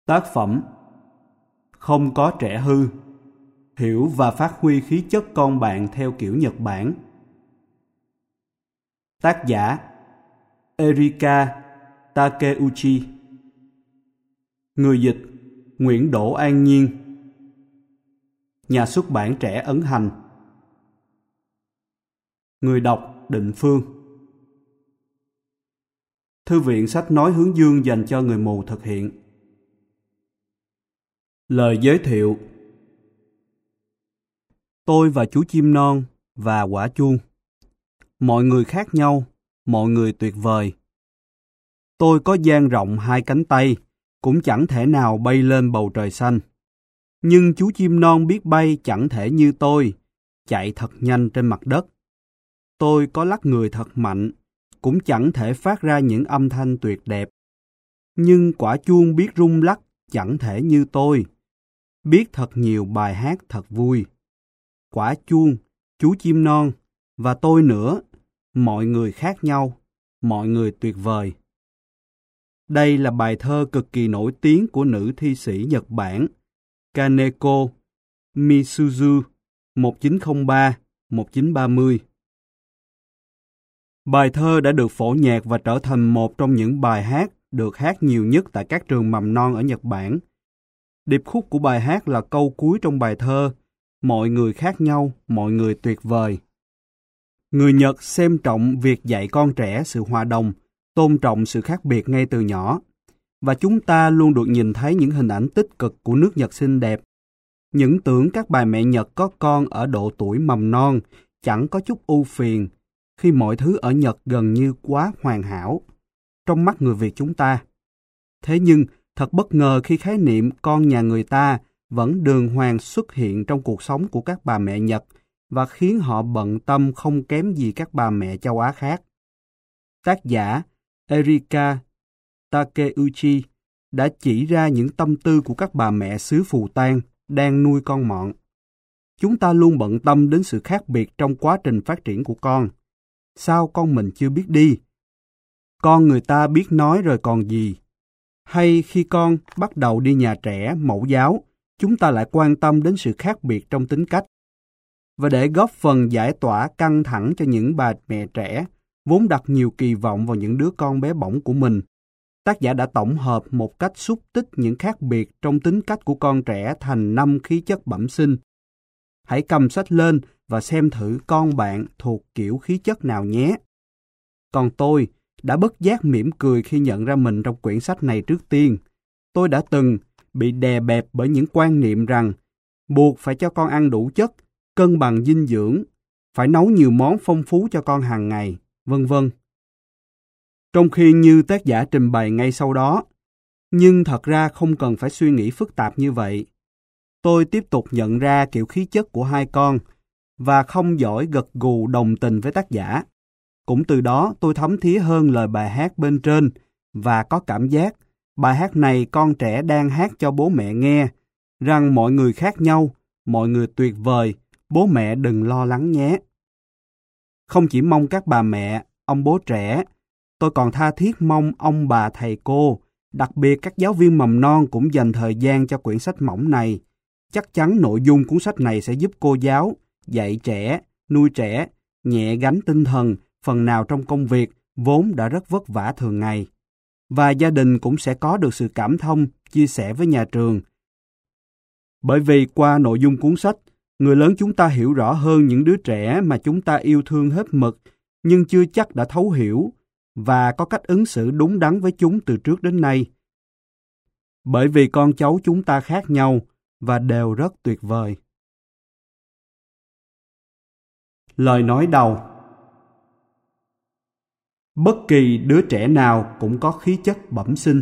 Tác phẩm Không có trẻ hư, hiểu và phát huy khí chất con bạn theo kiểu Nhật Bản. Tác giả Erika Takeuchi. Người dịch Nguyễn Đỗ An Nhiên. Nhà xuất bản Trẻ Ấn Hành. Người đọc Định Phương. Thư viện sách nói Hướng Dương dành cho người mù thực hiện. Lời giới thiệu. Tôi và chú chim non và quả chuông. Mọi người khác nhau, mọi người tuyệt vời. Tôi có dang rộng hai cánh tay, cũng chẳng thể nào bay lên bầu trời xanh. Nhưng chú chim non biết bay chẳng thể như tôi, chạy thật nhanh trên mặt đất. Tôi có lắc người thật mạnh, cũng chẳng thể phát ra những âm thanh tuyệt đẹp. Nhưng quả chuông biết rung lắc chẳng thể như tôi, biết thật nhiều bài hát thật vui. Quả chuông, chú chim non và tôi nữa, mọi người khác nhau, mọi người tuyệt vời. Đây là bài thơ cực kỳ nổi tiếng của nữ thi sĩ Nhật Bản Kaneko Misuzu 1903-1930. Bài thơ đã được phổ nhạc và trở thành một trong những bài hát được hát nhiều nhất tại các trường mầm non ở Nhật Bản. Điệp khúc của bài hát là câu cuối trong bài thơ: mọi người khác nhau, mọi người tuyệt vời. Người Nhật xem trọng việc dạy con trẻ sự hòa đồng, tôn trọng sự khác biệt ngay từ nhỏ. Và chúng ta luôn được nhìn thấy những hình ảnh tích cực của nước Nhật xinh đẹp. Những tưởng các bà mẹ Nhật có con ở độ tuổi mầm non chẳng có chút ưu phiền, khi mọi thứ ở Nhật gần như quá hoàn hảo trong mắt người Việt chúng ta. Thế nhưng, thật bất ngờ khi khái niệm con nhà người ta vẫn đường hoàng xuất hiện trong cuộc sống của các bà mẹ Nhật và khiến họ bận tâm không kém gì các bà mẹ châu Á khác. Tác giả Erika Takeuchi đã chỉ ra những tâm tư của các bà mẹ xứ Phù Tang đang nuôi con mọn. Chúng ta luôn bận tâm đến sự khác biệt trong quá trình phát triển của con. Sao con mình chưa biết đi? Con người ta biết nói rồi còn gì? Hay khi con bắt đầu đi nhà trẻ, mẫu giáo, chúng ta lại quan tâm đến sự khác biệt trong tính cách. Và để góp phần giải tỏa căng thẳng cho những bà mẹ trẻ, vốn đặt nhiều kỳ vọng vào những đứa con bé bỏng của mình, tác giả đã tổng hợp một cách xúc tích những khác biệt trong tính cách của con trẻ thành 5 khí chất bẩm sinh. Hãy cầm sách lên và xem thử con bạn thuộc kiểu khí chất nào nhé. Còn tôi đã bất giác mỉm cười khi nhận ra mình trong quyển sách này trước tiên. Tôi đã từng bị đè bẹp bởi những quan niệm rằng buộc phải cho con ăn đủ chất, cân bằng dinh dưỡng, phải nấu nhiều món phong phú cho con hàng ngày, vân vân. Trong khi như tác giả trình bày ngay sau đó, nhưng thật ra không cần phải suy nghĩ phức tạp như vậy. Tôi tiếp tục nhận ra kiểu khí chất của hai con và không giỏi gật gù đồng tình với tác giả. Cũng từ đó tôi thấm thía hơn lời bài hát bên trên và có cảm giác bài hát này con trẻ đang hát cho bố mẹ nghe, rằng mọi người khác nhau, mọi người tuyệt vời, bố mẹ đừng lo lắng nhé. Không chỉ mong các bà mẹ, ông bố trẻ, tôi còn tha thiết mong ông bà thầy cô, đặc biệt các giáo viên mầm non cũng dành thời gian cho quyển sách mỏng này. Chắc chắn nội dung cuốn sách này sẽ giúp cô giáo, dạy trẻ, nuôi trẻ, nhẹ gánh tinh thần phần nào trong công việc vốn đã rất vất vả thường ngày. Và gia đình cũng sẽ có được sự cảm thông, chia sẻ với nhà trường. Bởi vì qua nội dung cuốn sách, người lớn chúng ta hiểu rõ hơn những đứa trẻ mà chúng ta yêu thương hết mực, nhưng chưa chắc đã thấu hiểu và có cách ứng xử đúng đắn với chúng từ trước đến nay. Bởi vì con cháu chúng ta khác nhau và đều rất tuyệt vời. Lời nói đầu. Bất kỳ đứa trẻ nào cũng có khí chất bẩm sinh.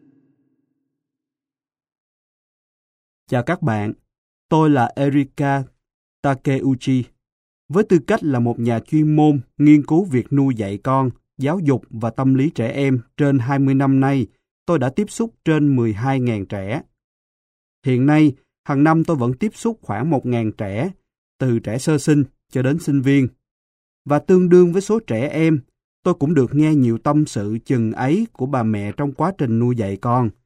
Chào các bạn, tôi là Erika Takeuchi. Với tư cách là một nhà chuyên môn nghiên cứu việc nuôi dạy con, giáo dục và tâm lý trẻ em trên 20 năm nay, tôi đã tiếp xúc trên 12.000 trẻ. Hiện nay, hàng năm tôi vẫn tiếp xúc khoảng 1.000 trẻ, từ trẻ sơ sinh cho đến sinh viên. Và tương đương với số trẻ em, tôi cũng được nghe nhiều tâm sự chừng ấy của bà mẹ trong quá trình nuôi dạy con.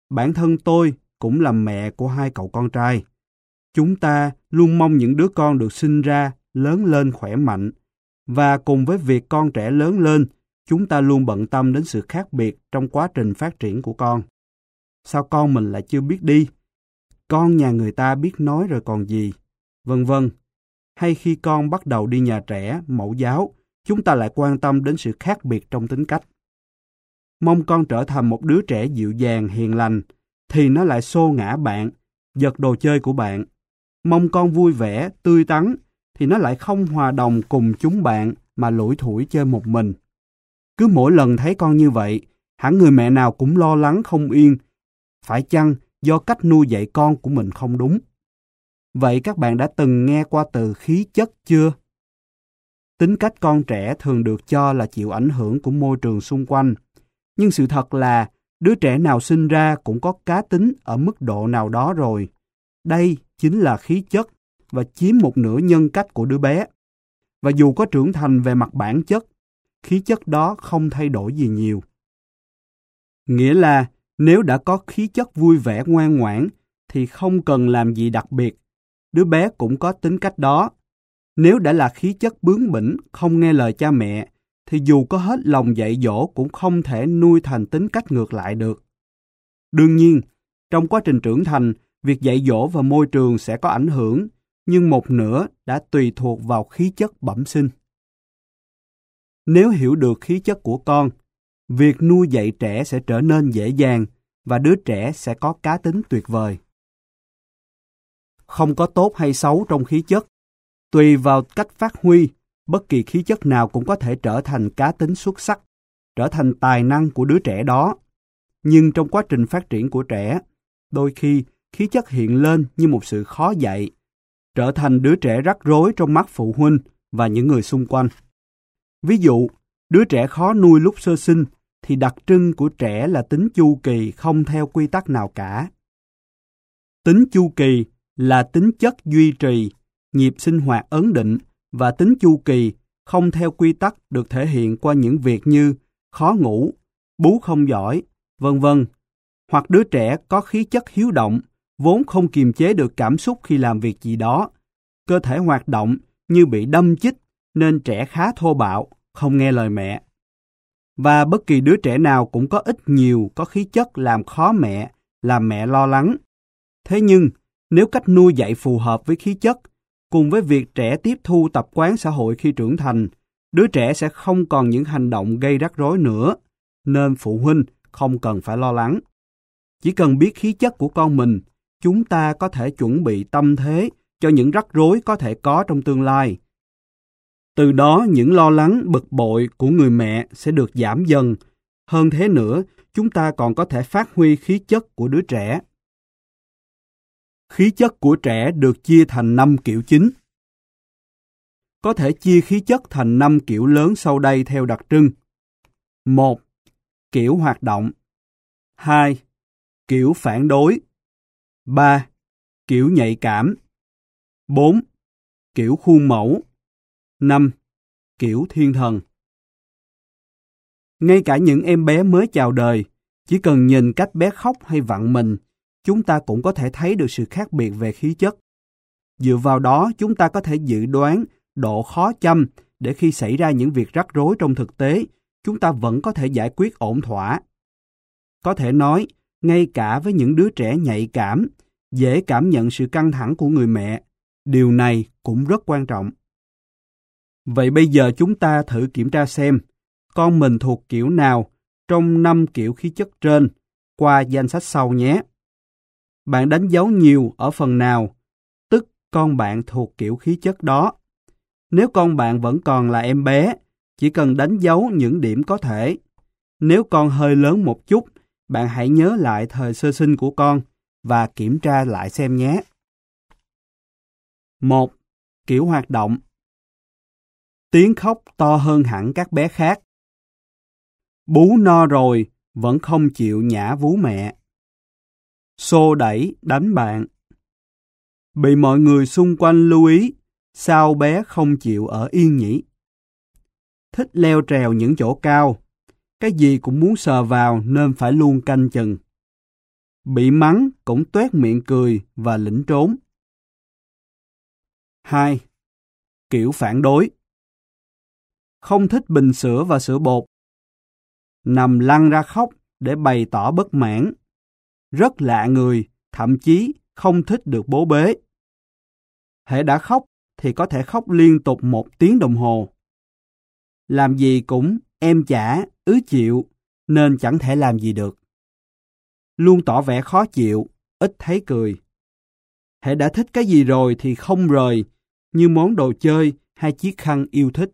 bản thân tôi cũng là mẹ của 2 cậu con trai. Chúng ta luôn mong những đứa con được sinh ra lớn lên khỏe mạnh, và cùng với việc con trẻ lớn lên, chúng ta luôn bận tâm đến sự khác biệt trong quá trình phát triển của con. Sao con mình lại chưa biết đi? Con nhà người ta biết nói rồi còn gì? Vân vân. Hay khi con bắt đầu đi nhà trẻ, mẫu giáo, chúng ta lại quan tâm đến sự khác biệt trong tính cách. Mong con trở thành một đứa trẻ dịu dàng, hiền lành, thì nó lại xô ngã bạn, giật đồ chơi của bạn. Mong con vui vẻ, tươi tắn, thì nó lại không hòa đồng cùng chúng bạn mà lủi thủi chơi một mình. Cứ mỗi lần thấy con như vậy, hẳn người mẹ nào cũng lo lắng không yên. Phải chăng do cách nuôi dạy con của mình không đúng? Vậy các bạn đã từng nghe qua từ khí chất chưa? Tính cách con trẻ thường được cho là chịu ảnh hưởng của môi trường xung quanh. Nhưng sự thật là đứa trẻ nào sinh ra cũng có cá tính ở mức độ nào đó rồi. Đây chính là khí chất và chiếm một nửa nhân cách của đứa bé. Và dù có trưởng thành về mặt bản chất, khí chất đó không thay đổi gì nhiều. Nghĩa là nếu đã có khí chất vui vẻ ngoan ngoãn thì không cần làm gì đặc biệt. Đứa bé cũng có tính cách đó. Nếu đã là khí chất bướng bỉnh, không nghe lời cha mẹ, thì dù có hết lòng dạy dỗ cũng không thể nuôi thành tính cách ngược lại được. Đương nhiên, trong quá trình trưởng thành, việc dạy dỗ và môi trường sẽ có ảnh hưởng, nhưng một nửa đã tùy thuộc vào khí chất bẩm sinh. Nếu hiểu được khí chất của con, việc nuôi dạy trẻ sẽ trở nên dễ dàng và đứa trẻ sẽ có cá tính tuyệt vời. Không có tốt hay xấu trong khí chất. Tùy vào cách phát huy, bất kỳ khí chất nào cũng có thể trở thành cá tính xuất sắc, trở thành tài năng của đứa trẻ đó. Nhưng trong quá trình phát triển của trẻ, đôi khi khí chất hiện lên như một sự khó dạy, trở thành đứa trẻ rắc rối trong mắt phụ huynh và những người xung quanh. Ví dụ, đứa trẻ khó nuôi lúc sơ sinh thì đặc trưng của trẻ là tính chu kỳ không theo quy tắc nào cả. Tính chu kỳ là tính chất duy trì, nhịp sinh hoạt ấn định và tính chu kỳ không theo quy tắc được thể hiện qua những việc như khó ngủ, bú không giỏi, vân vân. Hoặc đứa trẻ có khí chất hiếu động, vốn không kiềm chế được cảm xúc khi làm việc gì đó. Cơ thể hoạt động như bị đâm chích nên trẻ khá thô bạo, không nghe lời mẹ. Và bất kỳ đứa trẻ nào cũng có ít nhiều có khí chất làm khó mẹ, làm mẹ lo lắng. Thế nhưng, nếu cách nuôi dạy phù hợp với khí chất, cùng với việc trẻ tiếp thu tập quán xã hội khi trưởng thành, đứa trẻ sẽ không còn những hành động gây rắc rối nữa, nên phụ huynh không cần phải lo lắng. Chỉ cần biết khí chất của con mình, chúng ta có thể chuẩn bị tâm thế cho những rắc rối có thể có trong tương lai. Từ đó những lo lắng, bực bội của người mẹ sẽ được giảm dần. Hơn thế nữa, chúng ta còn có thể phát huy khí chất của đứa trẻ. Khí chất của trẻ được chia thành 5 kiểu chính. Có thể chia khí chất thành 5 kiểu lớn sau đây theo đặc trưng. 1. Kiểu hoạt động. 2. Kiểu phản đối. 3. Kiểu nhạy cảm. 4. Kiểu khuôn mẫu. 5. Kiểu thiên thần. Ngay cả những em bé mới chào đời, chỉ cần nhìn cách bé khóc hay vặn mình, chúng ta cũng có thể thấy được sự khác biệt về khí chất. Dựa vào đó, chúng ta có thể dự đoán độ khó chăm để khi xảy ra những việc rắc rối trong thực tế, chúng ta vẫn có thể giải quyết ổn thỏa. Có thể nói, ngay cả với những đứa trẻ nhạy cảm, dễ cảm nhận sự căng thẳng của người mẹ, điều này cũng rất quan trọng. Vậy bây giờ chúng ta thử kiểm tra xem, con mình thuộc kiểu nào trong 5 kiểu khí chất trên, qua danh sách sau nhé. Bạn đánh dấu nhiều ở phần nào, tức con bạn thuộc kiểu khí chất đó. Nếu con bạn vẫn còn là em bé, chỉ cần đánh dấu những điểm có thể. Nếu con hơi lớn một chút, bạn hãy nhớ lại thời sơ sinh của con và kiểm tra lại xem nhé. 1. Kiểu hoạt động. Tiếng khóc to hơn hẳn các bé khác. Bú no rồi, vẫn không chịu nhả vú mẹ. Xô đẩy, đánh bạn. Bị mọi người xung quanh lưu ý, sao bé không chịu ở yên nhỉ? Thích leo trèo những chỗ cao, cái gì cũng muốn sờ vào nên phải luôn canh chừng. bị mắng cũng toét miệng cười và lỉnh trốn. 2. Kiểu phản đối. Không thích bình sữa và sữa bột. Nằm lăn ra khóc để bày tỏ bất mãn. Rất lạ người, thậm chí không thích được bố bế. Hễ đã khóc thì có thể khóc liên tục 1 tiếng đồng hồ. Làm gì cũng em chả, chịu, nên chẳng thể làm gì được. Luôn tỏ vẻ khó chịu, ít thấy cười. Hễ đã thích cái gì rồi thì không rời, như món đồ chơi hay chiếc khăn yêu thích.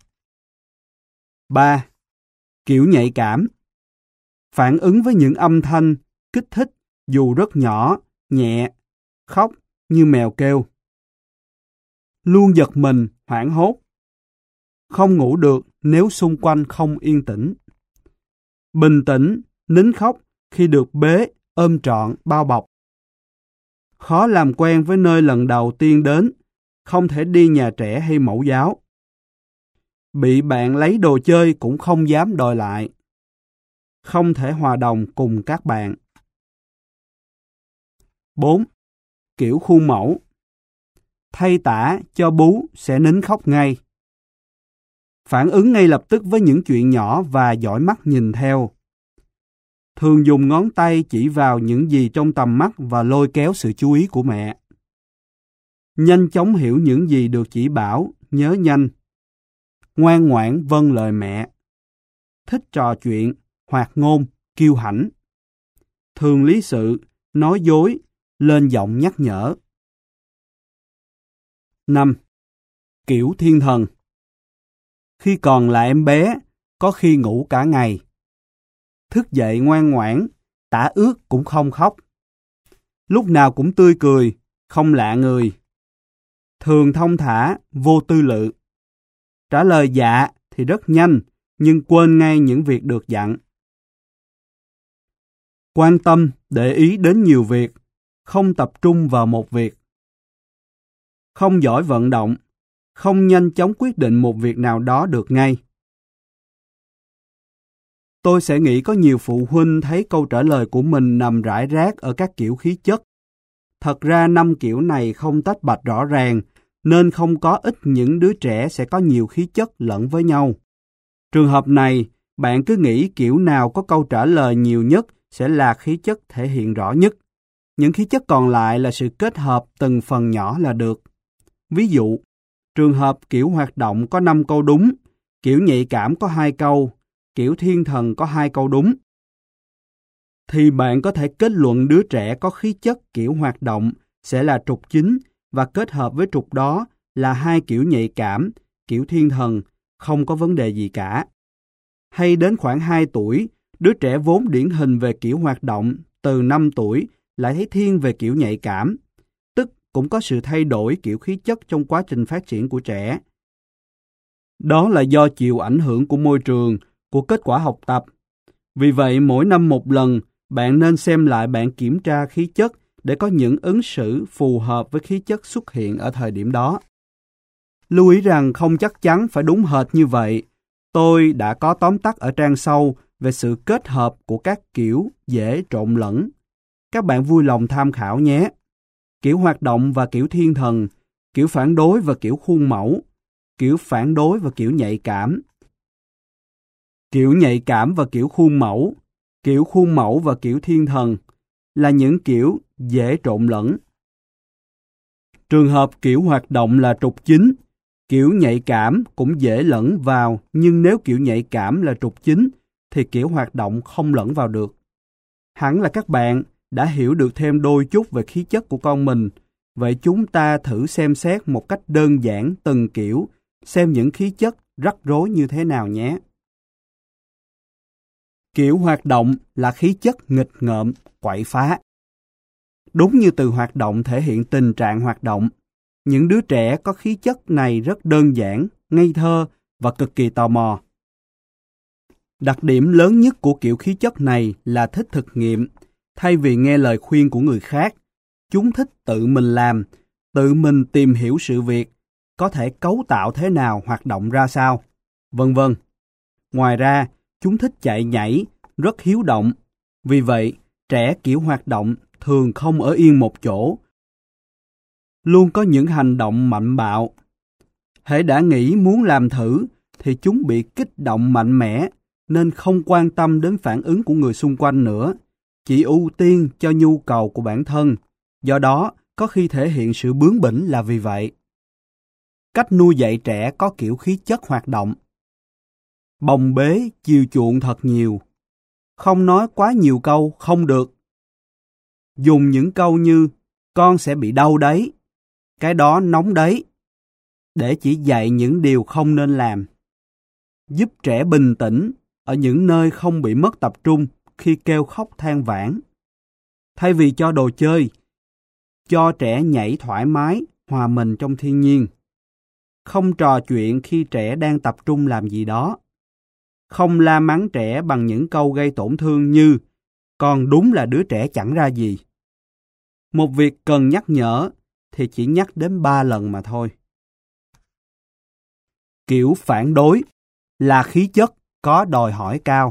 3. Kiểu nhạy cảm. Phản ứng với những âm thanh, kích thích dù rất nhỏ, nhẹ, khóc như mèo kêu. Luôn giật mình, hoảng hốt. Không ngủ được nếu xung quanh không yên tĩnh. Bình tĩnh, nín khóc khi được bế, ôm trọn, bao bọc. Khó làm quen với nơi lần đầu tiên đến, không thể đi nhà trẻ hay mẫu giáo. Bị bạn lấy đồ chơi cũng không dám đòi lại. Không thể hòa đồng cùng các bạn. 4. Kiểu khuôn mẫu. Thay tã cho bú sẽ nín khóc ngay. Phản ứng ngay lập tức với những chuyện nhỏ và dõi mắt nhìn theo. Thường dùng ngón tay chỉ vào những gì trong tầm mắt và lôi kéo sự chú ý của mẹ. Nhanh chóng hiểu những gì được chỉ bảo, nhớ nhanh. Ngoan ngoãn vâng lời mẹ. Thích trò chuyện, hoạt ngôn, kiêu hãnh. Thường lý sự, nói dối, lên giọng nhắc nhở. 5. Kiểu thiên thần. Khi còn là em bé, có khi ngủ cả ngày. Thức dậy ngoan ngoãn, tả ước cũng không khóc. Lúc nào cũng tươi cười, không lạ người. Thường thong thả, vô tư lự. Trả lời dạ thì rất nhanh, nhưng quên ngay những việc được dặn. Quan tâm, để ý đến nhiều việc, không tập trung vào một việc. Không giỏi vận động, không nhanh chóng quyết định một việc nào đó được ngay. Tôi sẽ nghĩ có nhiều phụ huynh thấy câu trả lời của mình nằm rải rác ở các kiểu khí chất. Thật ra 5 kiểu này không tách bạch rõ ràng, nên không có ít những đứa trẻ sẽ có nhiều khí chất lẫn với nhau. Trường hợp này, bạn cứ nghĩ kiểu nào có câu trả lời nhiều nhất sẽ là khí chất thể hiện rõ nhất. Những khí chất còn lại là sự kết hợp từng phần nhỏ là được. Ví dụ, trường hợp kiểu hoạt động có 5 câu đúng, kiểu nhạy cảm có 2 câu, kiểu thiên thần có 2 câu đúng. Thì bạn có thể kết luận đứa trẻ có khí chất kiểu hoạt động sẽ là trục chính và kết hợp với trục đó là 2 kiểu nhạy cảm, kiểu thiên thần, không có vấn đề gì cả. Hay đến khoảng 2 tuổi, đứa trẻ vốn điển hình về kiểu hoạt động từ 5 tuổi lại thấy thiên về kiểu nhạy cảm, tức cũng có sự thay đổi kiểu khí chất trong quá trình phát triển của trẻ. Đó là do chịu ảnh hưởng của môi trường, của kết quả học tập. Vì vậy, mỗi năm một lần, bạn nên xem lại bản kiểm tra khí chất để có những ứng xử phù hợp với khí chất xuất hiện ở thời điểm đó. Lưu ý rằng không chắc chắn phải đúng hệt như vậy. Tôi đã có tóm tắt ở trang sau về sự kết hợp của các kiểu dễ trộn lẫn. Các bạn vui lòng tham khảo nhé. Kiểu hoạt động và kiểu thiên thần, kiểu phản đối và kiểu khuôn mẫu, kiểu phản đối và kiểu nhạy cảm, kiểu nhạy cảm và kiểu khuôn mẫu và kiểu thiên thần là những kiểu dễ trộn lẫn. Trường hợp kiểu hoạt động là trục chính, kiểu nhạy cảm cũng dễ lẫn vào, nhưng nếu kiểu nhạy cảm là trục chính thì kiểu hoạt động không lẫn vào được. Hẳn là các bạn đã hiểu được thêm đôi chút về khí chất của con mình. Vậy chúng ta thử xem xét một cách đơn giản từng kiểu, xem những khí chất rắc rối như thế nào nhé. Kiểu hoạt động là khí chất nghịch ngợm, quậy phá. Đúng như từ hoạt động thể hiện tình trạng hoạt động, những đứa trẻ có khí chất này rất đơn giản, ngây thơ và cực kỳ tò mò. Đặc điểm lớn nhất của kiểu khí chất này là thích thực nghiệm, thay vì nghe lời khuyên của người khác. Chúng thích tự mình làm, tự mình tìm hiểu sự việc, có thể cấu tạo thế nào, hoạt động ra sao, vân vân. Ngoài ra, chúng thích chạy nhảy, rất hiếu động. Vì vậy, Trẻ kiểu hoạt động thường không ở yên một chỗ, luôn có những hành động mạnh bạo. Hễ đã nghĩ muốn làm thử thì chúng bị kích động mạnh mẽ nên không quan tâm đến phản ứng của người xung quanh nữa, chỉ ưu tiên cho nhu cầu của bản thân. Do đó, có khi thể hiện sự bướng bỉnh là vì vậy. Cách nuôi dạy trẻ có kiểu khí chất hoạt động. Bồng bế, chiều chuộng thật nhiều. Không nói quá nhiều câu không được. Dùng những câu như con sẽ bị đau đấy, cái đó nóng đấy, để chỉ dạy những điều không nên làm. Giúp trẻ bình tĩnh ở những nơi không bị mất tập trung khi kêu khóc than vãn. Thay vì cho đồ chơi, cho trẻ nhảy thoải mái, hòa mình trong thiên nhiên. Không trò chuyện khi trẻ đang tập trung làm gì đó. Không la mắng trẻ bằng những câu gây tổn thương như con đúng là đứa trẻ chẳng ra gì. Một việc cần nhắc nhở thì chỉ nhắc đến 3 lần mà thôi. Kiểu phản đối là khí chất có đòi hỏi cao.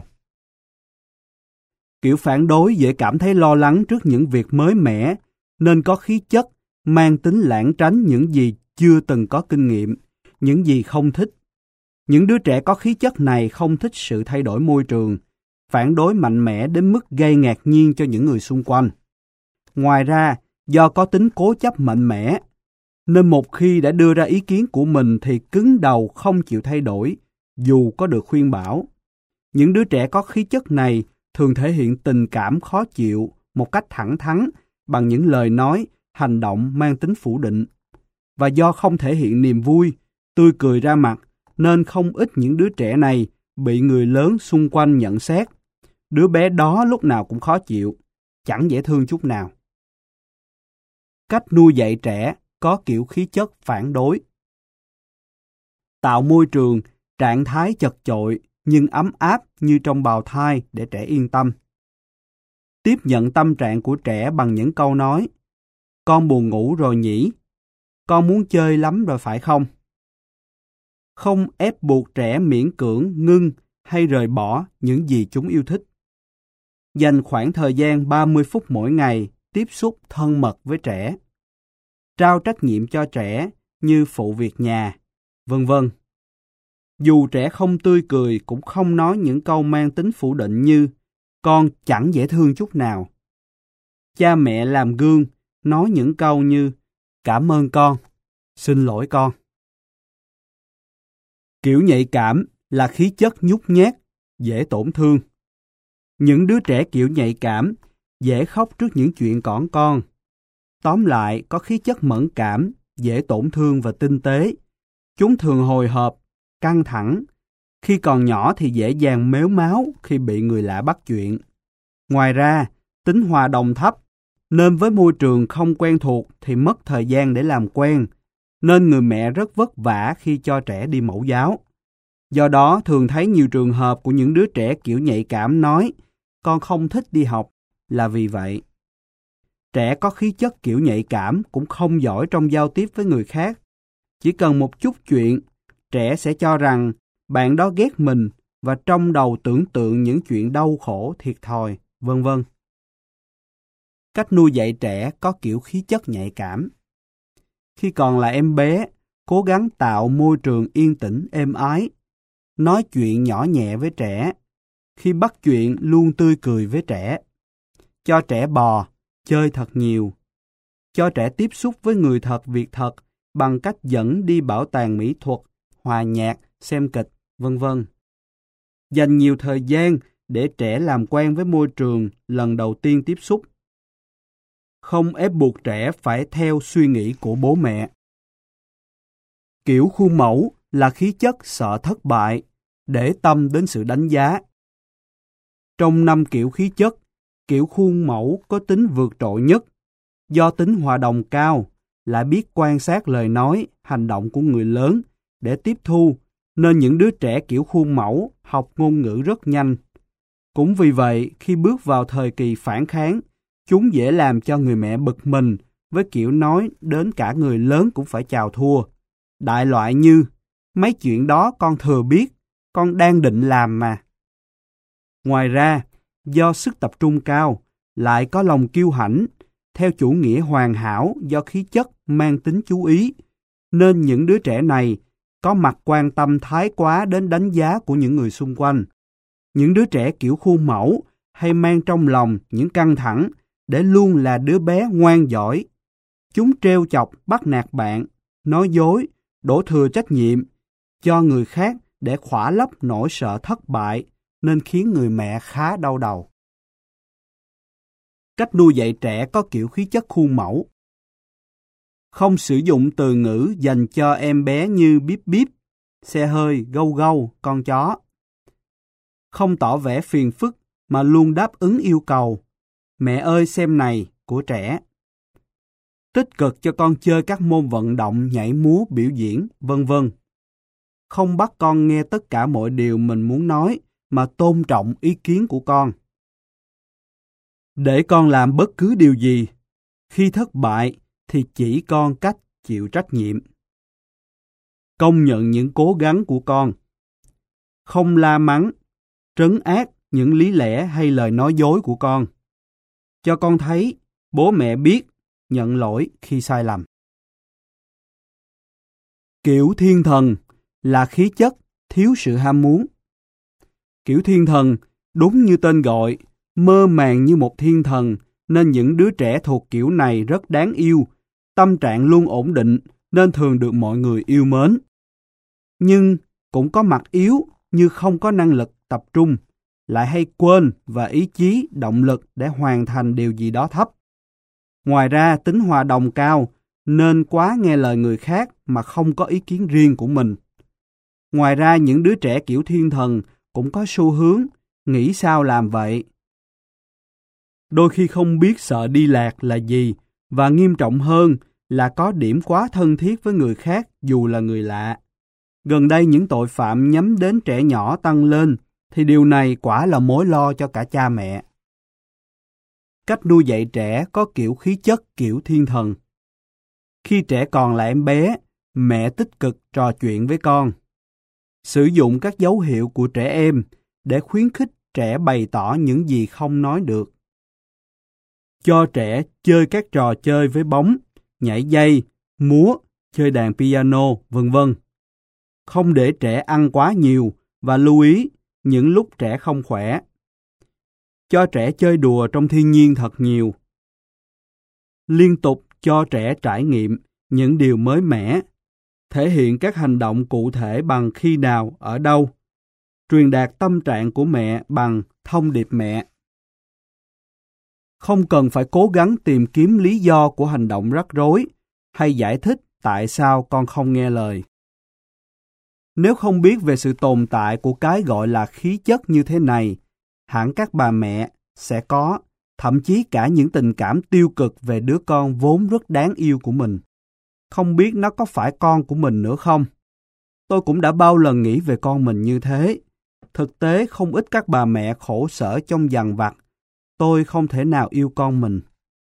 Kiểu phản đối dễ cảm thấy lo lắng trước những việc mới mẻ, nên có khí chất mang tính lảng tránh những gì chưa từng có kinh nghiệm, những gì không thích. Những đứa trẻ có khí chất này không thích sự thay đổi môi trường, phản đối mạnh mẽ đến mức gây ngạc nhiên cho những người xung quanh. Ngoài ra, do có tính cố chấp mạnh mẽ, nên một khi đã đưa ra ý kiến của mình thì cứng đầu không chịu thay đổi, dù có được khuyên bảo. Những đứa trẻ có khí chất này thường thể hiện tình cảm khó chịu một cách thẳng thắn bằng những lời nói, hành động mang tính phủ định. Và do không thể hiện niềm vui, tươi cười ra mặt, nên không ít những đứa trẻ này bị người lớn xung quanh nhận xét. Đứa bé đó lúc nào cũng khó chịu, chẳng dễ thương chút nào. Cách nuôi dạy trẻ có kiểu khí chất phản đối. Tạo môi trường, trạng thái chật chội nhưng ấm áp như trong bào thai để trẻ yên tâm. Tiếp nhận tâm trạng của trẻ bằng những câu nói: con buồn ngủ rồi nhỉ? Con muốn chơi lắm rồi phải không? Không ép buộc trẻ miễn cưỡng, ngưng hay rời bỏ những gì chúng yêu thích. Dành khoảng thời gian 30 phút mỗi ngày tiếp xúc thân mật với trẻ. Trao trách nhiệm cho trẻ như phụ việc nhà, vân vân. Dù trẻ không tươi cười cũng không nói những câu mang tính phủ định như con chẳng dễ thương chút nào. Cha mẹ làm gương, nói những câu như cảm ơn con, xin lỗi con. Kiểu nhạy cảm là khí chất nhút nhát, dễ tổn thương. Những đứa trẻ kiểu nhạy cảm dễ khóc trước những chuyện cỏn con. Tóm lại, có khí chất mẫn cảm, dễ tổn thương và tinh tế. Chúng thường hồi hộp, căng thẳng. Khi còn nhỏ thì dễ dàng mếu máo khi bị người lạ bắt chuyện. Ngoài ra, tính hòa đồng thấp, nên với môi trường không quen thuộc thì mất thời gian để làm quen, nên người mẹ rất vất vả khi cho trẻ đi mẫu giáo. Do đó, thường thấy nhiều trường hợp của những đứa trẻ kiểu nhạy cảm nói con không thích đi học là vì vậy. Trẻ có khí chất kiểu nhạy cảm cũng không giỏi trong giao tiếp với người khác. Chỉ cần một chút chuyện, trẻ sẽ cho rằng bạn đó ghét mình và trong đầu tưởng tượng những chuyện đau khổ, thiệt thòi, vân vân. Cách nuôi dạy trẻ có kiểu khí chất nhạy cảm. Khi còn là em bé, cố gắng tạo môi trường yên tĩnh, êm ái. Nói chuyện nhỏ nhẹ với trẻ. Khi bắt chuyện luôn tươi cười với trẻ. Cho trẻ bò, chơi thật nhiều. Cho trẻ tiếp xúc với người thật, việc thật bằng cách dẫn đi bảo tàng mỹ thuật, hòa nhạc, xem kịch, vân vân. Dành nhiều thời gian để trẻ làm quen với môi trường lần đầu tiên tiếp xúc. Không ép buộc trẻ phải theo suy nghĩ của bố mẹ. Kiểu khuôn mẫu là khí chất sợ thất bại, để tâm đến sự đánh giá. Trong 5 kiểu khí chất, kiểu khuôn mẫu có tính vượt trội nhất. Do tính hòa đồng cao, lại biết quan sát lời nói, hành động của người lớn để tiếp thu, nên những đứa trẻ kiểu khuôn mẫu học ngôn ngữ rất nhanh. Cũng vì vậy, khi bước vào thời kỳ phản kháng, chúng dễ làm cho người mẹ bực mình với kiểu nói đến cả người lớn cũng phải chào thua. Đại loại như, mấy chuyện đó con thừa biết, con đang định làm mà. Ngoài ra, do sức tập trung cao, lại có lòng kiêu hãnh, theo chủ nghĩa hoàn hảo do khí chất mang tính chú ý, nên những đứa trẻ này có mặt quan tâm thái quá đến đánh giá của những người xung quanh. Những đứa trẻ kiểu khuôn mẫu hay mang trong lòng những căng thẳng để luôn là đứa bé ngoan giỏi. Chúng trêu chọc bắt nạt bạn, nói dối, đổ thừa trách nhiệm cho người khác để khỏa lấp nỗi sợ thất bại, nên khiến người mẹ khá đau đầu. Cách nuôi dạy trẻ có kiểu khí chất khuôn mẫu. Không sử dụng từ ngữ dành cho em bé như bíp bíp, xe hơi, gâu gâu, con chó. Không tỏ vẻ phiền phức mà luôn đáp ứng yêu cầu. Mẹ ơi xem này của trẻ. Tích cực cho con chơi các môn vận động, nhảy múa, biểu diễn, vân vân. Không bắt con nghe tất cả mọi điều mình muốn nói, mà tôn trọng ý kiến của con. Để con làm bất cứ điều gì. Khi thất bại thì chỉ con cách chịu trách nhiệm. Công nhận những cố gắng của con. Không la mắng, trấn ác những lý lẽ hay lời nói dối của con. Cho con thấy bố mẹ biết nhận lỗi khi sai lầm. Kiểu thiên thần là khí chất thiếu sự ham muốn. Kiểu thiên thần đúng như tên gọi, mơ màng như một thiên thần, nên những đứa trẻ thuộc kiểu này rất đáng yêu, tâm trạng luôn ổn định nên thường được mọi người yêu mến. Nhưng cũng có mặt yếu như không có năng lực tập trung, lại hay quên và ý chí, động lực để hoàn thành điều gì đó thấp. Ngoài ra tính hòa đồng cao nên quá nghe lời người khác mà không có ý kiến riêng của mình. Ngoài ra những đứa trẻ kiểu thiên thần cũng có xu hướng nghĩ sao làm vậy. Đôi khi không biết sợ đi lạc là gì, và nghiêm trọng hơn là có điểm quá thân thiết với người khác dù là người lạ. Gần đây những tội phạm nhắm đến trẻ nhỏ tăng lên, thì điều này quả là mối lo cho cả cha mẹ. Cách nuôi dạy trẻ có kiểu khí chất kiểu thiên thần. Khi trẻ còn là em bé, mẹ tích cực trò chuyện với con. Sử dụng các dấu hiệu của trẻ em để khuyến khích trẻ bày tỏ những gì không nói được. Cho trẻ chơi các trò chơi với bóng, nhảy dây, múa, chơi đàn piano, vân vân. Không để trẻ ăn quá nhiều và lưu ý những lúc trẻ không khỏe. Cho trẻ chơi đùa trong thiên nhiên thật nhiều. Liên tục cho trẻ trải nghiệm những điều mới mẻ, thể hiện các hành động cụ thể bằng khi nào, ở đâu, truyền đạt tâm trạng của mẹ bằng thông điệp mẹ. Không cần phải cố gắng tìm kiếm lý do của hành động rắc rối hay giải thích tại sao con không nghe lời. Nếu không biết về sự tồn tại của cái gọi là khí chất như thế này, hẳn các bà mẹ sẽ có, thậm chí cả những tình cảm tiêu cực về đứa con vốn rất đáng yêu của mình. Không biết nó có phải con của mình nữa không? Tôi cũng đã bao lần nghĩ về con mình như thế. Thực tế không ít các bà mẹ khổ sở trong dằn vặt. Tôi không thể nào yêu con mình.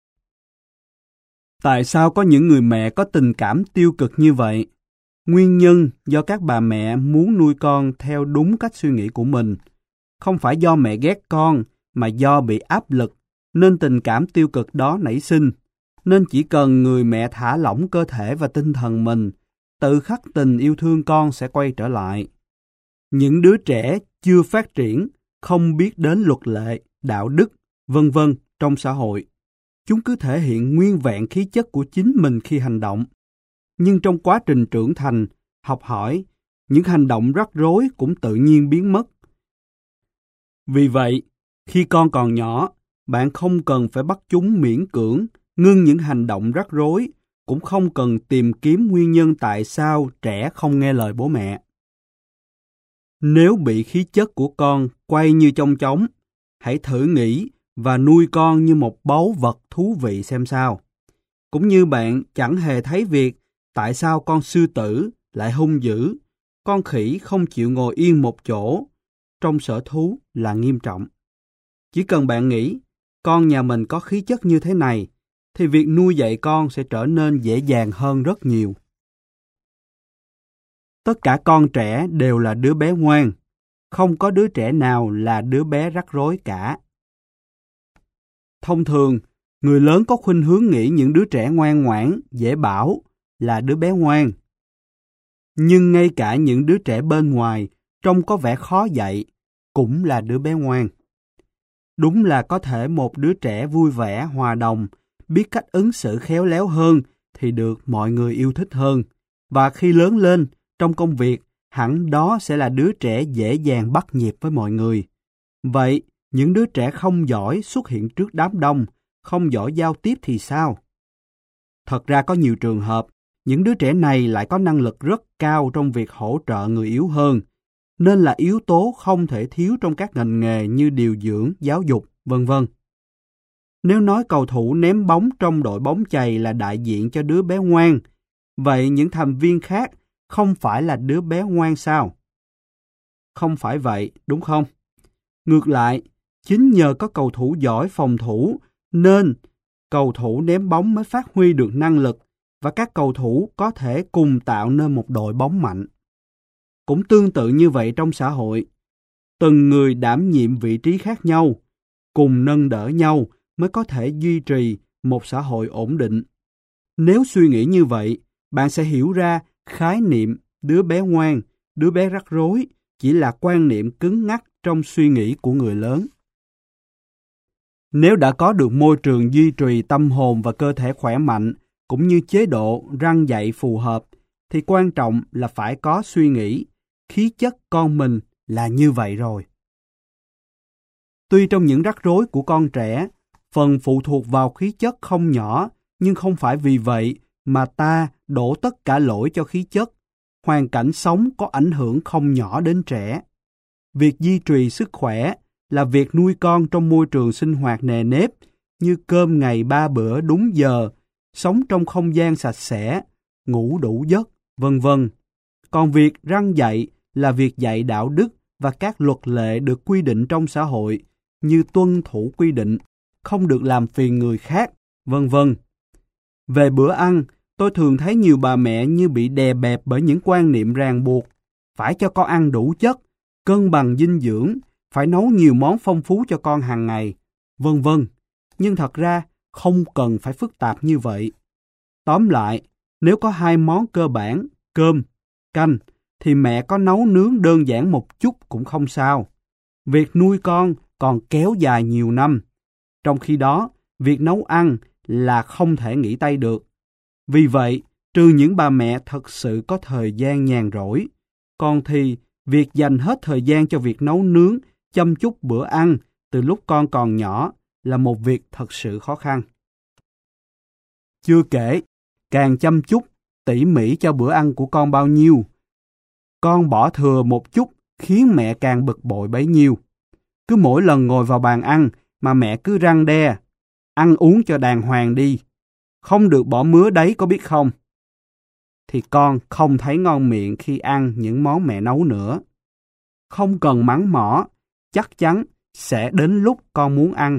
Tại sao có những người mẹ có tình cảm tiêu cực như vậy? Nguyên nhân do các bà mẹ muốn nuôi con theo đúng cách suy nghĩ của mình. Không phải do mẹ ghét con, mà do bị áp lực, nên tình cảm tiêu cực đó nảy sinh. Nên chỉ cần người mẹ thả lỏng cơ thể và tinh thần mình, tự khắc tình yêu thương con sẽ quay trở lại. Những đứa trẻ chưa phát triển, không biết đến luật lệ, đạo đức, vân vân trong xã hội. Chúng cứ thể hiện nguyên vẹn khí chất của chính mình khi hành động. Nhưng trong quá trình trưởng thành, học hỏi, những hành động rắc rối cũng tự nhiên biến mất. Vì vậy, khi con còn nhỏ, bạn không cần phải bắt chúng miễn cưỡng, ngưng những hành động rắc rối, cũng không cần tìm kiếm nguyên nhân tại sao trẻ không nghe lời bố mẹ. Nếu bị khí chất của con quay như chong chóng, hãy thử nghĩ và nuôi con như một báu vật thú vị xem sao. Cũng như bạn chẳng hề thấy việc tại sao con sư tử lại hung dữ, con khỉ không chịu ngồi yên một chỗ, trong sở thú là nghiêm trọng. Chỉ cần bạn nghĩ, con nhà mình có khí chất như thế này, thì việc nuôi dạy con sẽ trở nên dễ dàng hơn rất nhiều. Tất cả con trẻ đều là đứa bé ngoan, không có đứa trẻ nào là đứa bé rắc rối cả. Thông thường, người lớn có khuynh hướng nghĩ những đứa trẻ ngoan ngoãn, dễ bảo là đứa bé ngoan. Nhưng ngay cả những đứa trẻ bên ngoài trông có vẻ khó dạy cũng là đứa bé ngoan. Đúng là có thể một đứa trẻ vui vẻ, hòa đồng, biết cách ứng xử khéo léo hơn thì được mọi người yêu thích hơn. Và khi lớn lên, trong công việc, hẳn đó sẽ là đứa trẻ dễ dàng bắt nhịp với mọi người. Vậy, những đứa trẻ không giỏi xuất hiện trước đám đông, không giỏi giao tiếp thì sao? Thật ra có nhiều trường hợp, những đứa trẻ này lại có năng lực rất cao trong việc hỗ trợ người yếu hơn, nên là yếu tố không thể thiếu trong các ngành nghề như điều dưỡng, giáo dục, vân vân. Nếu nói cầu thủ ném bóng trong đội bóng chày là đại diện cho đứa bé ngoan, vậy những thành viên khác không phải là đứa bé ngoan sao? Không phải vậy, đúng không? Ngược lại, chính nhờ có cầu thủ giỏi phòng thủ nên cầu thủ ném bóng mới phát huy được năng lực và các cầu thủ có thể cùng tạo nên một đội bóng mạnh. Cũng tương tự như vậy trong xã hội, từng người đảm nhiệm vị trí khác nhau, cùng nâng đỡ nhau mới có thể duy trì một xã hội ổn định. Nếu suy nghĩ như vậy, bạn sẽ hiểu ra khái niệm đứa bé ngoan, đứa bé rắc rối chỉ là quan niệm cứng nhắc trong suy nghĩ của người lớn. Nếu đã có được môi trường duy trì tâm hồn và cơ thể khỏe mạnh, cũng như chế độ răn dạy phù hợp, thì quan trọng là phải có suy nghĩ, khí chất con mình là như vậy rồi. Tuy trong những rắc rối của con trẻ, phần phụ thuộc vào khí chất không nhỏ, nhưng không phải vì vậy mà ta đổ tất cả lỗi cho khí chất. Hoàn cảnh sống có ảnh hưởng không nhỏ đến trẻ. Việc duy trì sức khỏe là việc nuôi con trong môi trường sinh hoạt nề nếp như cơm ngày 3 bữa đúng giờ, sống trong không gian sạch sẽ, ngủ đủ giấc, vân vân. Còn việc răn dạy là việc dạy đạo đức và các luật lệ được quy định trong xã hội như tuân thủ quy định, không được làm phiền người khác, vân vân. Về bữa ăn, tôi thường thấy nhiều bà mẹ như bị đè bẹp bởi những quan niệm ràng buộc. Phải cho con ăn đủ chất, cân bằng dinh dưỡng, phải nấu nhiều món phong phú cho con hàng ngày, vân vân. Nhưng thật ra, không cần phải phức tạp như vậy. Tóm lại, nếu có 2 món cơ bản, cơm, canh, thì mẹ có nấu nướng đơn giản một chút cũng không sao. Việc nuôi con còn kéo dài nhiều năm. Trong khi đó, việc nấu ăn là không thể nghỉ tay được. Vì vậy, trừ những bà mẹ thật sự có thời gian nhàn rỗi, còn thì việc dành hết thời gian cho việc nấu nướng, chăm chút bữa ăn từ lúc con còn nhỏ là một việc thật sự khó khăn. Chưa kể, càng chăm chút, tỉ mỉ cho bữa ăn của con bao nhiêu, con bỏ thừa một chút khiến mẹ càng bực bội bấy nhiêu. Cứ mỗi lần ngồi vào bàn ăn mà mẹ cứ răn đe, ăn uống cho đàng hoàng đi, không được bỏ mứa đấy có biết không? Thì con không thấy ngon miệng khi ăn những món mẹ nấu nữa. Không cần mắng mỏ, chắc chắn sẽ đến lúc con muốn ăn.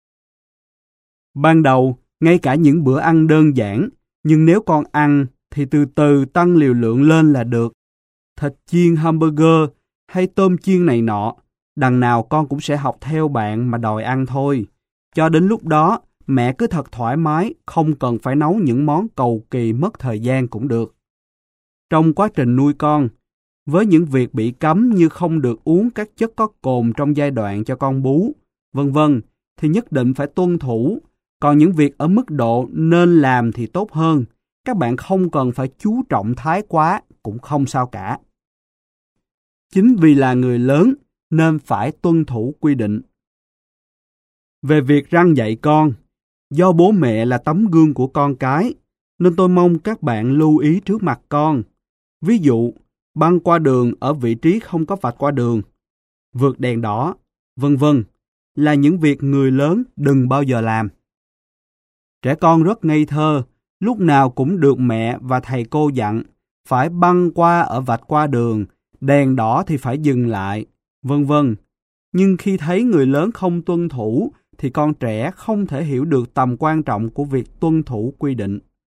Ban đầu, ngay cả những bữa ăn đơn giản, nhưng nếu con ăn thì từ từ tăng liều lượng lên là được. Thịt chiên hamburger hay tôm chiên này nọ, đằng nào con cũng sẽ học theo bạn mà đòi ăn thôi. Cho đến lúc đó, mẹ cứ thật thoải mái, không cần phải nấu những món cầu kỳ mất thời gian cũng được. Trong quá trình nuôi con, với những việc bị cấm như không được uống các chất có cồn trong giai đoạn cho con bú, vân vân, thì nhất định phải tuân thủ. Còn những việc ở mức độ nên làm thì tốt hơn. Các bạn không cần phải chú trọng thái quá, cũng không sao cả. Chính vì là người lớn nên phải tuân thủ quy định. Về việc răn dạy con, do bố mẹ là tấm gương của con cái, nên tôi mong các bạn lưu ý trước mặt con. Ví dụ, băng qua đường ở vị trí không có vạch qua đường, vượt đèn đỏ, vân vân, là những việc người lớn đừng bao giờ làm. Trẻ con rất ngây thơ, lúc nào cũng được mẹ và thầy cô dặn, phải băng qua ở vạch qua đường, đèn đỏ thì phải dừng lại, vân vân. Nhưng khi thấy người lớn không tuân thủ, thì con trẻ không thể hiểu được tầm quan trọng của việc tuân thủ quy định.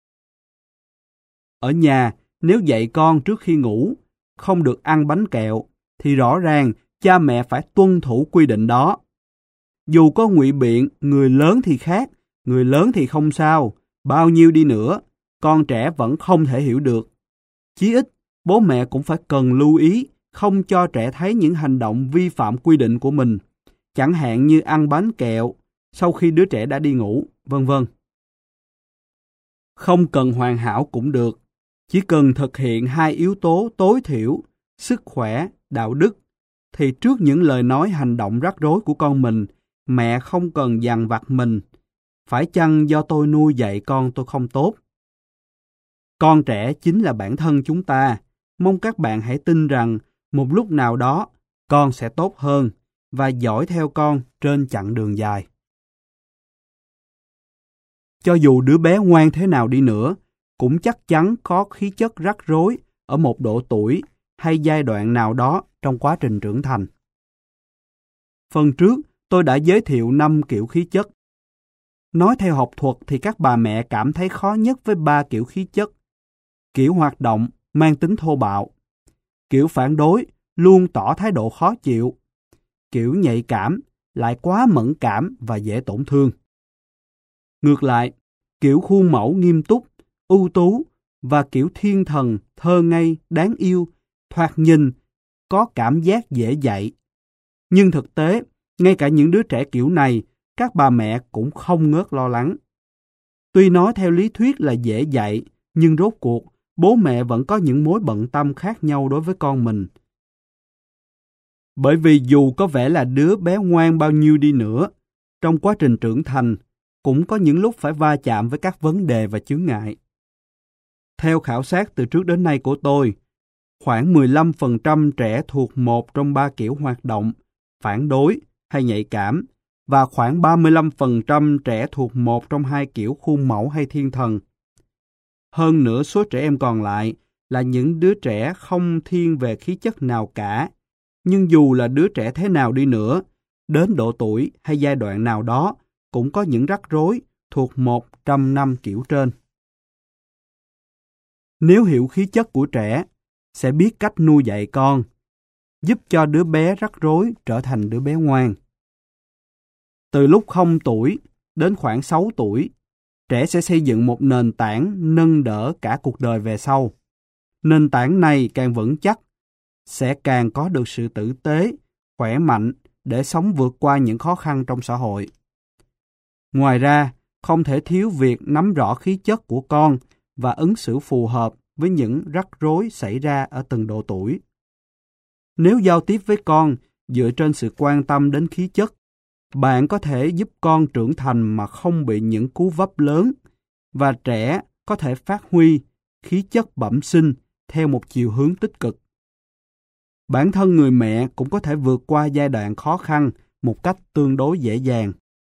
Ở nhà, nếu dạy con trước khi ngủ, không được ăn bánh kẹo, thì rõ ràng cha mẹ phải tuân thủ quy định đó. Dù có ngụy biện, người lớn thì khác, người lớn thì không sao, bao nhiêu đi nữa, con trẻ vẫn không thể hiểu được. Chí ít, bố mẹ cũng phải cần lưu ý, không cho trẻ thấy những hành động vi phạm quy định của mình, chẳng hạn như ăn bánh kẹo sau khi đứa trẻ đã đi ngủ, vân vân. Không cần hoàn hảo cũng được, chỉ cần thực hiện 2 yếu tố tối thiểu, sức khỏe, đạo đức, thì trước những lời nói hành động rắc rối của con mình, mẹ không cần dằn vặt mình. Phải chăng do tôi nuôi dạy con tôi không tốt? Con trẻ chính là bản thân chúng ta. Mong các bạn hãy tin rằng một lúc nào đó con sẽ tốt hơn và dõi theo con trên chặng đường dài. Cho dù đứa bé ngoan thế nào đi nữa, cũng chắc chắn có khí chất rắc rối ở một độ tuổi hay giai đoạn nào đó trong quá trình trưởng thành. Phần trước, tôi đã giới thiệu 5 kiểu khí chất. Nói theo học thuật thì các bà mẹ cảm thấy khó nhất với 3 kiểu khí chất. Kiểu hoạt động mang tính thô bạo. Kiểu phản đối luôn tỏ thái độ khó chịu. Kiểu nhạy cảm lại quá mẫn cảm và dễ tổn thương. Ngược lại, kiểu khuôn mẫu nghiêm túc, ưu tú và kiểu thiên thần, thơ ngây, đáng yêu, thoạt nhìn có cảm giác dễ dạy. Nhưng thực tế, ngay cả những đứa trẻ kiểu này, các bà mẹ cũng không ngớt lo lắng. Tuy nói theo lý thuyết là dễ dạy, nhưng rốt cuộc, bố mẹ vẫn có những mối bận tâm khác nhau đối với con mình. Bởi vì dù có vẻ là đứa bé ngoan bao nhiêu đi nữa, trong quá trình trưởng thành, cũng có những lúc phải va chạm với các vấn đề và chướng ngại. Theo khảo sát từ trước đến nay của tôi, khoảng 15% trẻ thuộc một trong 3 kiểu hoạt động, phản đối hay nhạy cảm, và khoảng 35% trẻ thuộc một trong 2 kiểu khuôn mẫu hay thiên thần. Hơn nữa số trẻ em còn lại là những đứa trẻ không thiên về khí chất nào cả. Nhưng dù là đứa trẻ thế nào đi nữa, đến độ tuổi hay giai đoạn nào đó cũng có những rắc rối thuộc một trong 5 kiểu trên. Nếu hiểu khí chất của trẻ, sẽ biết cách nuôi dạy con, giúp cho đứa bé rắc rối trở thành đứa bé ngoan. Từ lúc 0 tuổi đến khoảng 6 tuổi, trẻ sẽ xây dựng một nền tảng nâng đỡ cả cuộc đời về sau. Nền tảng này càng vững chắc, sẽ càng có được sự tử tế, khỏe mạnh để sống vượt qua những khó khăn trong xã hội. Ngoài ra, không thể thiếu việc nắm rõ khí chất của con và ứng xử phù hợp với những rắc rối xảy ra ở từng độ tuổi. Nếu giao tiếp với con dựa trên sự quan tâm đến khí chất, bạn có thể giúp con trưởng thành mà không bị những cú vấp lớn, và trẻ có thể phát huy khí chất bẩm sinh theo một chiều hướng tích cực. Bản thân người mẹ cũng có thể vượt qua giai đoạn khó khăn một cách tương đối dễ dàng.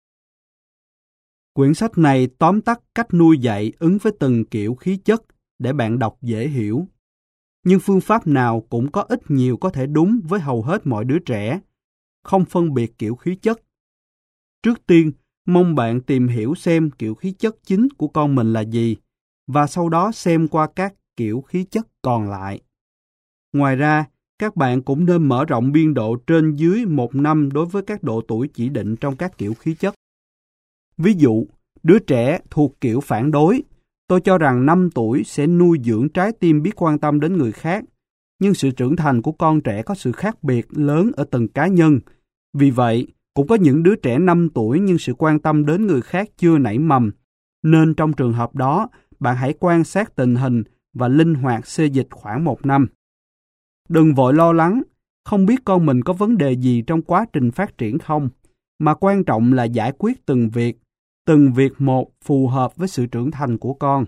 Quyển sách này tóm tắt cách nuôi dạy ứng với từng kiểu khí chất để bạn đọc dễ hiểu. Nhưng phương pháp nào cũng có ít nhiều có thể đúng với hầu hết mọi đứa trẻ, không phân biệt kiểu khí chất. Trước tiên, mong bạn tìm hiểu xem kiểu khí chất chính của con mình là gì, và sau đó xem qua các kiểu khí chất còn lại. Ngoài ra, các bạn cũng nên mở rộng biên độ trên dưới 1 năm đối với các độ tuổi chỉ định trong các kiểu khí chất. Ví dụ, đứa trẻ thuộc kiểu phản đối, tôi cho rằng 5 tuổi sẽ nuôi dưỡng trái tim biết quan tâm đến người khác, nhưng sự trưởng thành của con trẻ có sự khác biệt lớn ở từng cá nhân. Vì vậy, cũng có những đứa trẻ 5 tuổi nhưng sự quan tâm đến người khác chưa nảy mầm, nên trong trường hợp đó, bạn hãy quan sát tình hình và linh hoạt xê dịch khoảng 1 năm. Đừng vội lo lắng, không biết con mình có vấn đề gì trong quá trình phát triển không, mà quan trọng là giải quyết từng việc một phù hợp với sự trưởng thành của con.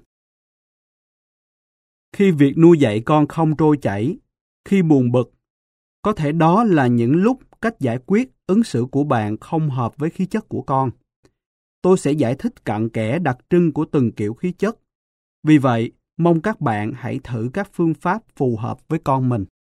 Khi việc nuôi dạy con không trôi chảy, khi buồn bực, có thể đó là những lúc cách giải quyết ứng xử của bạn không hợp với khí chất của con. Tôi sẽ giải thích cặn kẽ đặc trưng của từng kiểu khí chất. Vì vậy, mong các bạn hãy thử các phương pháp phù hợp với con mình.